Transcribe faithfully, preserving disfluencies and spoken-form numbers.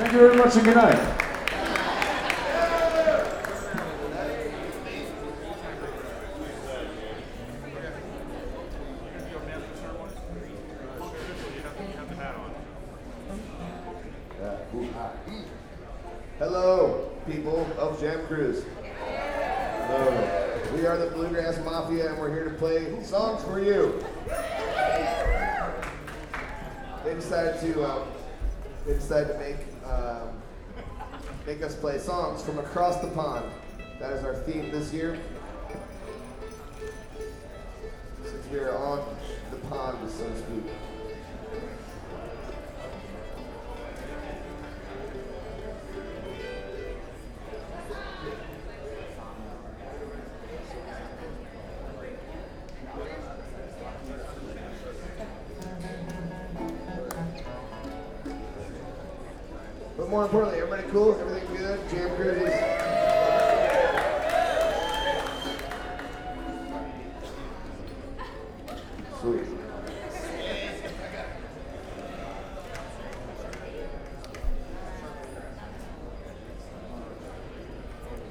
Thank you very much and good night. Hello, people of Jam Cruise. Hello. We are the Bluegrass Mafia, and we're here to play songs for you. They decided to, um, they decided to make, um, make us play songs from across the pond. That is our theme this year. Since we are on the pond, so to speak. But more importantly, everybody cool? Everything good? Jam Cruise is